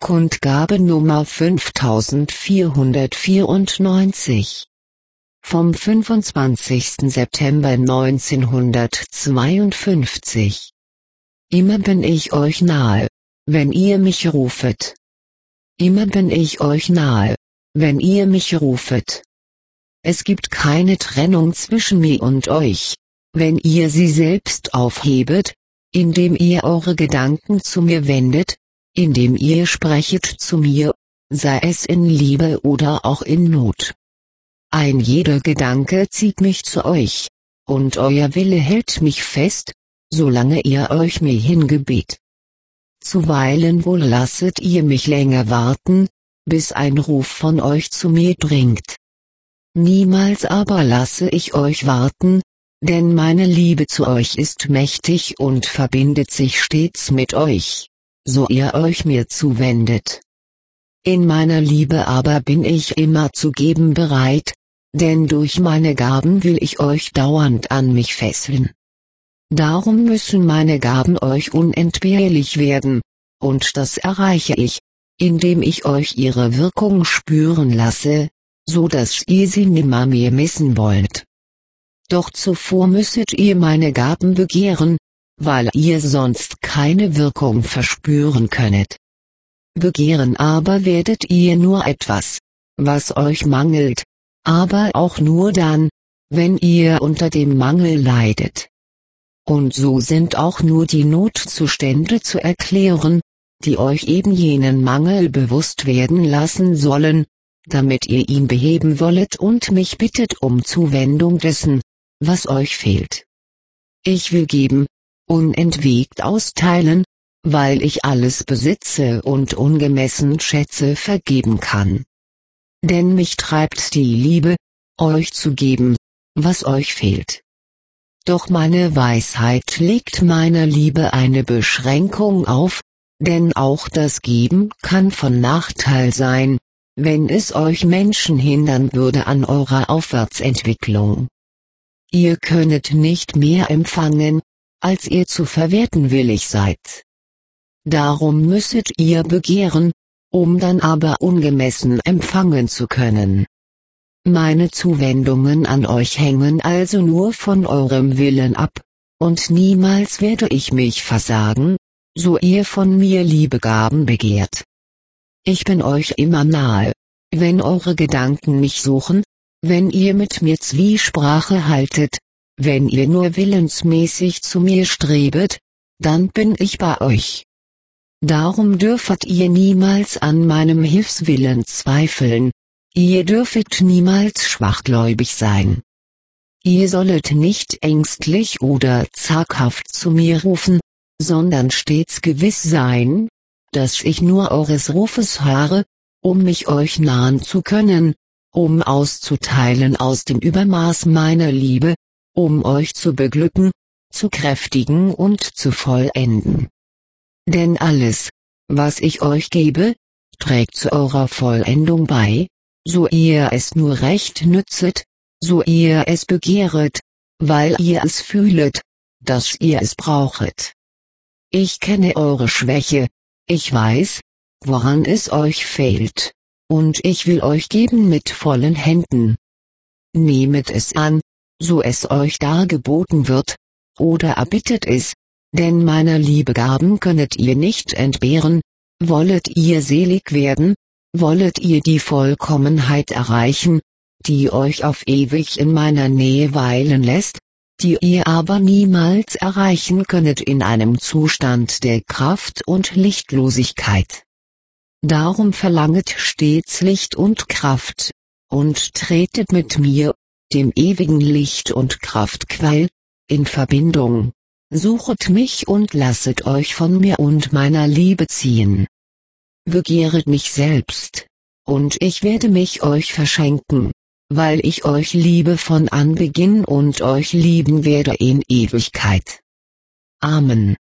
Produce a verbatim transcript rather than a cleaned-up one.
Kundgabe Nummer fünftausendvierhundertvierundneunzig. Vom fünfundzwanzigsten September neunzehnhundertzweiundfünfzig. Immer bin ich euch nahe, wenn ihr mich rufet. Immer bin ich euch nahe, wenn ihr mich rufet. Es gibt keine Trennung zwischen mir und euch, wenn ihr sie selbst aufhebet, indem ihr eure Gedanken zu mir wendet, indem ihr sprechet zu mir, sei es in Liebe oder auch in Not. Ein jeder Gedanke zieht mich zu euch, und euer Wille hält mich fest, solange ihr euch mir hingebet. Zuweilen wohl lasset ihr mich länger warten, bis ein Ruf von euch zu mir dringt. Niemals aber lasse ich euch warten, denn meine Liebe zu euch ist mächtig und verbindet sich stets mit euch, so ihr euch mir zuwendet. In meiner Liebe aber bin ich immer zu geben bereit, denn durch meine Gaben will ich euch dauernd an mich fesseln. Darum müssen meine Gaben euch unentbehrlich werden, und das erreiche ich, indem ich euch ihre Wirkung spüren lasse, so dass ihr sie nimmermehr missen wollt. Doch zuvor müsset ihr meine Gaben begehren, weil ihr sonst keine Wirkung verspüren könnet. Begehren aber werdet ihr nur etwas, was euch mangelt, aber auch nur dann, wenn ihr unter dem Mangel leidet. Und so sind auch nur die Notzustände zu erklären, die euch eben jenen Mangel bewusst werden lassen sollen, damit ihr ihn beheben wollet und mich bittet um Zuwendung dessen, was euch fehlt. Ich will geben, unentwegt austeilen, weil ich alles besitze und ungemessen Schätze vergeben kann. Denn mich treibt die Liebe, euch zu geben, was euch fehlt. Doch meine Weisheit legt meiner Liebe eine Beschränkung auf, denn auch das Geben kann von Nachteil sein, wenn es euch Menschen hindern würde an eurer Aufwärtsentwicklung. Ihr könnet nicht mehr empfangen, als ihr zu verwerten willig seid. Darum müsset ihr begehren, um dann aber ungemessen empfangen zu können. Meine Zuwendungen an euch hängen also nur von eurem Willen ab, und niemals werde ich mich versagen, so ihr von mir Liebegaben begehrt. Ich bin euch immer nahe, wenn eure Gedanken mich suchen, wenn ihr mit mir Zwiesprache haltet, wenn ihr nur willensmäßig zu mir strebet, dann bin ich bei euch. Darum dürfet ihr niemals an meinem Hilfswillen zweifeln, ihr dürfet niemals schwachgläubig sein. Ihr sollet nicht ängstlich oder zaghaft zu mir rufen, sondern stets gewiss sein, dass ich nur eures Rufes harre, um mich euch nahen zu können, um auszuteilen aus dem Übermaß meiner Liebe, um euch zu beglücken, zu kräftigen und zu vollenden. Denn alles, was ich euch gebe, trägt zu eurer Vollendung bei, so ihr es nur recht nützet, so ihr es begehret, weil ihr es fühlet, dass ihr es brauchet. Ich kenne eure Schwäche, ich weiß, woran es euch fehlt, und ich will euch geben mit vollen Händen. Nehmet es an, so es euch dargeboten wird, oder erbittet es, denn meiner Liebe Gaben könnet ihr nicht entbehren, wollet ihr selig werden, wollet ihr die Vollkommenheit erreichen, die euch auf ewig in meiner Nähe weilen lässt, die ihr aber niemals erreichen könnet in einem Zustand der Kraft und Lichtlosigkeit. Darum verlanget stets Licht und Kraft, und tretet mit mir, dem ewigen Licht und Kraftquell, in Verbindung, suchet mich und lasset euch von mir und meiner Liebe ziehen. Begehret mich selbst, und ich werde mich euch verschenken, weil ich euch liebe von Anbeginn und euch lieben werde in Ewigkeit. Amen.